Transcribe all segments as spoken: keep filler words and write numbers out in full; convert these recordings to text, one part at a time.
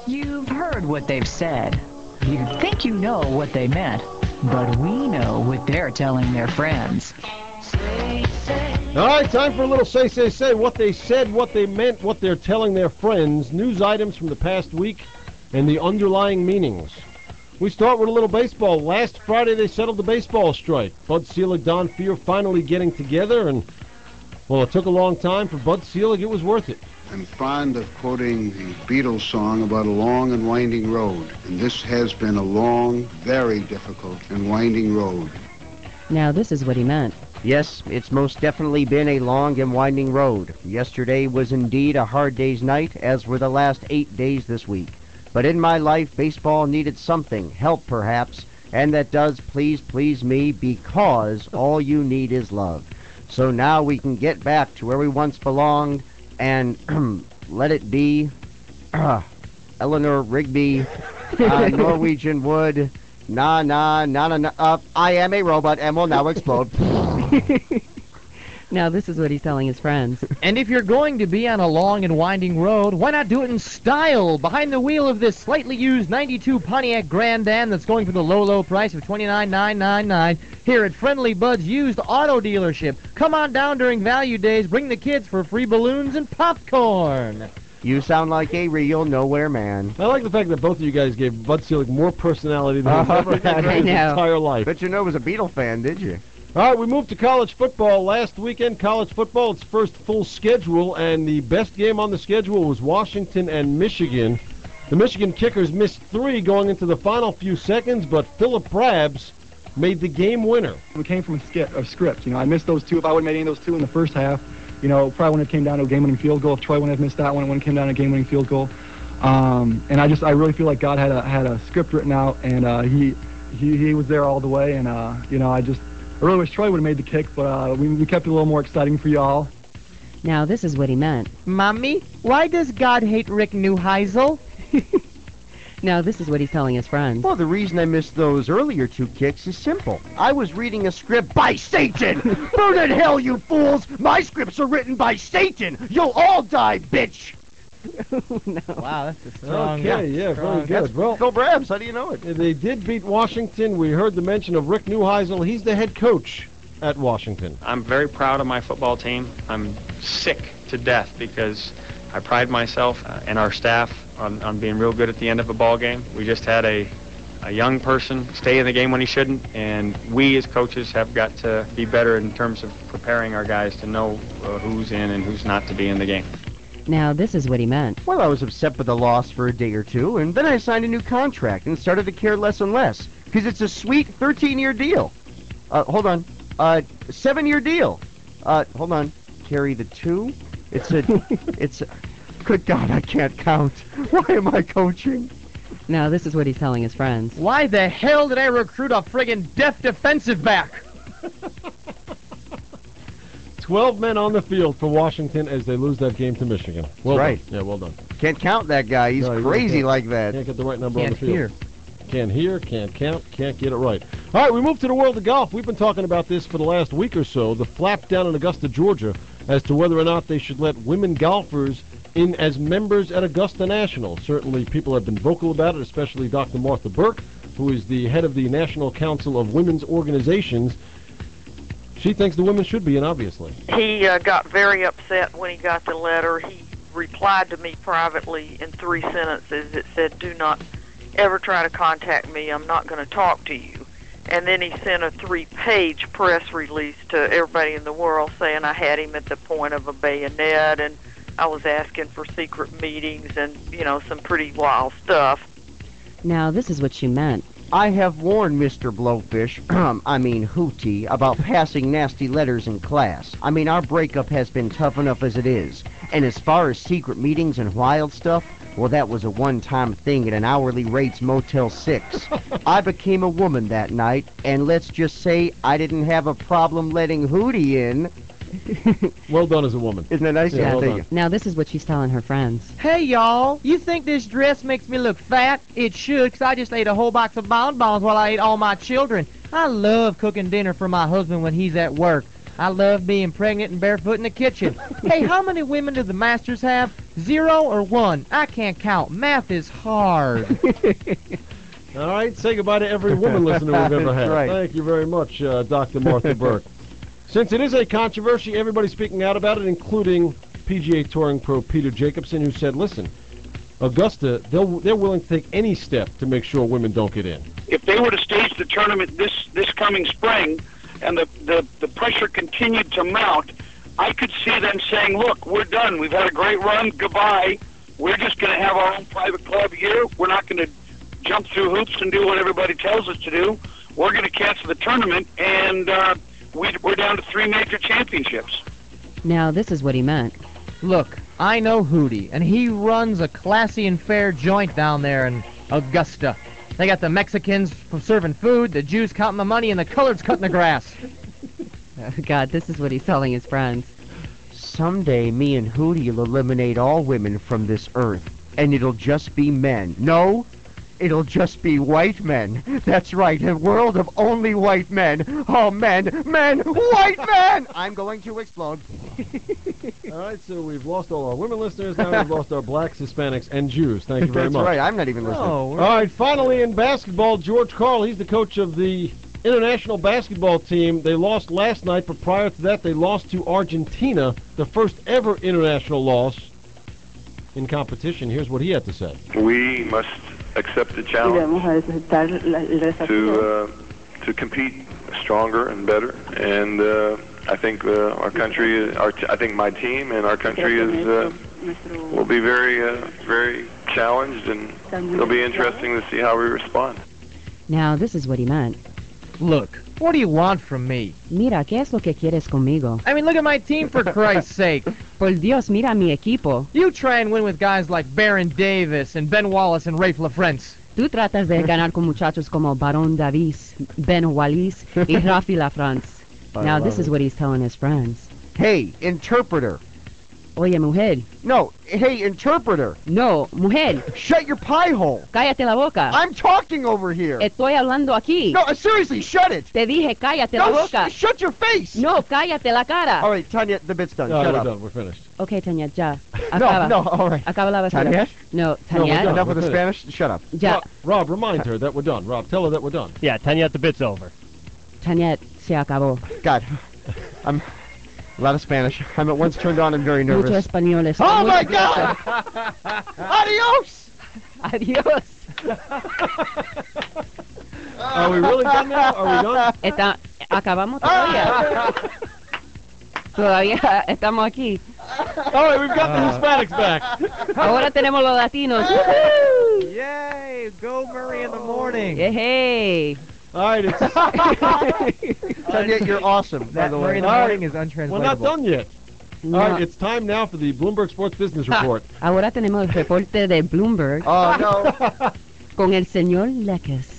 You've heard what they've said. You think you know what they meant, but we know what they're telling their friends. All right, time for a little say, say, say. What they said, what they meant, what they're telling their friends. News items from the past week and the underlying meanings. We start with a little baseball. Last Friday, they settled the baseball strike. Bud Selig, Don Fehr finally getting together, and, well, it took a long time. For Bud Selig, it was worth it. I'm fond of quoting the Beatles song about a long and winding road, and this has been a long, very difficult and winding road. Now, this is what he meant. Yes, it's most definitely been a long and winding road. Yesterday was indeed a hard day's night, as were the last eight days this week. But in my life, baseball needed something, help perhaps, and that does please, please me, because all you need is love. So now we can get back to where we once belonged, and let it be uh, Eleanor Rigby, uh, Norwegian Wood, na na na na na. Uh, I am a robot and will now explode. Now this is what he's telling his friends. And if you're going to be on a long and winding road, why not do it in style? Behind the wheel of this slightly used ninety-two Pontiac Grand Am that's going for the low, low price of twenty-nine thousand nine hundred ninety-nine dollars here at Friendly Bud's Used Auto Dealership. Come on down during value days. Bring the kids for free balloons and popcorn. You sound like a real nowhere man. I like the fact that both of you guys gave Bud Selig more personality than he's ever had in his entire life. Bet you know was a Beatle fan, did you? All right, we moved to college football. Last weekend, college football, its first full schedule, and the best game on the schedule was Washington and Michigan. The Michigan kickers missed three going into the final few seconds, but Philip Brabs made the game winner. We came from a, skip, a script. You know, I missed those two. If I would have made any of those two in the first half, you know, probably when it came down to a game-winning field goal. If Troy wouldn't have missed that one, it wouldn't came down to a game-winning field goal. Um, and I just, I really feel like God had a had a script written out, and uh, he, he he was there all the way. And uh, you know, I just. I really wish Troy would have made the kick, but uh, we, we kept it a little more exciting for y'all. Now, this is what he meant. Mommy, why does God hate Rick Neuheisel? Now, this is what he's telling his friends. Well, the reason I missed those earlier two kicks is simple. I was reading a script by Satan! Burn in hell, you fools! My scripts are written by Satan! You'll all die, bitch! No. Wow, that's a strong... Okay, yeah, very good. That's Well, Phil Brabs, how do you know it? they did beat Washington. We heard the mention of Rick Neuheisel. He's the head coach at Washington. I'm very proud of my football team. I'm sick to death because I pride myself uh, and our staff on, on being real good at the end of a ball game. We just had a, a young person stay in the game when he shouldn't, and we as coaches have got to be better in terms of preparing our guys to know uh, who's in and who's not to be in the game. Now, this is what he meant. Well, I was upset with the loss for a day or two, and then I signed a new contract and started to care less and less, because it's a sweet thirteen-year deal. Uh, hold on. Uh, seven-year deal. Uh, hold on. Carry the two. It's a, it's a, good God, I can't count. Why am I coaching? Now, this is what he's telling his friends. Why the hell did I recruit a friggin' deaf defensive back? Twelve men on the field for Washington as they lose that game to Michigan. Well right. done. Yeah, well done. Can't count that guy. He's No, you crazy can't. like that. Can't get the right number on Can't the field. hear. Can't hear, can't count, can't get it right. All right, we move to the world of golf. We've been talking about this for the last week or so. The flap down in Augusta, Georgia, as to whether or not they should let women golfers in as members at Augusta National. Certainly people have been vocal about it, especially Doctor Martha Burke, who is the head of the National Council of Women's Organizations. She thinks the women should be in, obviously. He uh, got very upset when he got the letter. He replied to me privately in three sentences. It said, "Do not ever try to contact me. I'm not going to talk to you." And then he sent a three-page press release to everybody in the world saying I had him at the point of a bayonet and I was asking for secret meetings and, you know, some pretty wild stuff. Now, this is what she meant. I have warned Mister Blowfish, I mean Hootie, about passing nasty letters in class. I mean, our breakup has been tough enough as it is. And as far as secret meetings and wild stuff, well, that was a one-time thing at an hourly rates Motel six. I became a woman that night, and let's just say I didn't have a problem letting Hootie in. Well done as a woman. Isn't that nice? Yeah, Yeah, well thank done. you. Now, this is what she's telling her friends. Hey, y'all, you think this dress makes me look fat? It should, because I just ate a whole box of bonbons while I ate all my children. I love cooking dinner for my husband when he's at work. I love being pregnant and barefoot in the kitchen. Hey, how many women do the Masters have? Zero or one? I can't count. Math is hard. All right, say goodbye to every woman listener we've ever had. Right. Thank you very much, uh, Doctor Martha Burke. Since it is a controversy, everybody's speaking out about it, including P G A Touring pro Peter Jacobsen, who said, listen, Augusta, they'll, they're willing to take any step to make sure women don't get in. If they were to stage the tournament this this coming spring, and the, the, the pressure continued to mount, I could see them saying, look, we're done. We've had a great run. Goodbye. We're just going to have our own private club here. We're not going to jump through hoops and do what everybody tells us to do. We're going to cancel the tournament, and uh, we, we're down to three major championships. Now, this is what he meant. Look, I know Hootie, and he runs a classy and fair joint down there in Augusta. They got the Mexicans serving food, the Jews counting the money, and the coloreds cutting the grass. Oh, God, this is what he's telling his friends. Someday, me and Hootie will eliminate all women from this earth, and it'll just be men. No, it'll just be white men. That's right, a world of only white men. Oh, men, men, white men! I'm going to explode. All right, so we've lost all our women listeners. Now we've lost our blacks, Hispanics, and Jews. Thank you very That's much. right, I'm not even listening. Oh, All right, finally in basketball, George Karl, he's the coach of the international basketball team. They lost last night, but prior to that, they lost to Argentina, the first ever international loss in competition. Here's what he had to say. We must accept the challenge to uh, to compete stronger and better, and uh, I think uh, our country, our t- I think my team and our country is uh, will be very uh, very challenged, and it'll be interesting to see how we respond. Now, this is what he meant. Look, what do you want from me? Mira, ¿qué es lo que quieres conmigo? I mean, look at my team, for Christ's sake. Por Dios, mira mi equipo. You try and win with guys like Baron Davis and Ben Wallace and Rafe LaFrentz. Tú tratas de ganar con muchachos como Barón Davis, Ben Wallace, y Rafi LaFrance. Now, this is what he's telling his friends. Hey, interpreter. Oye, mujer. No, hey, interpreter. No, mujer. Shut your pie hole. Cállate la boca. I'm talking over here. Estoy hablando aquí. No, seriously, shut it. Te dije, cállate no, la boca. Sh- shut your face. No, cállate la cara. All right, Tanya, the bit's done. No, shut we're up. done. We're finished. Okay, Tanya, ya. Acaba. No, no, all right. Acaba la basura. Tanya? No, No, Tanya. we're done. Enough with We're the finished. Spanish. Shut up. Ya. Rob, Rob, remind her that we're done. Rob, tell her that we're done. Yeah, Tanya, the bit's over. Tanya, se acabó. God, I'm a lot of Spanish. I'm at once turned on and very Mucho nervous. español. Estoy Oh muy my nerviosa. God! Adios! Adios. Are we really done now? Are we done? Está, acabamos todavía. Todavía estamos aquí. All right, we've got the Hispanics back. Ahora tenemos los latinos. Yay! Go Murray in the morning. Hey, hey. All right, it's... Tanya, you're awesome, by That the Murray way. in the All right. morning is untranslatable. We're not done yet. No. All right, it's time now for the Bloomberg Sports Business Report. Ahora tenemos el reporte de Bloomberg Oh, no. con el señor Leckes.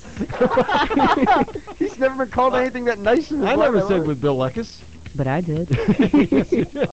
He's never been called anything that nice in his I life. never love said it. with Bill Leckis. But I did. Yes, you did.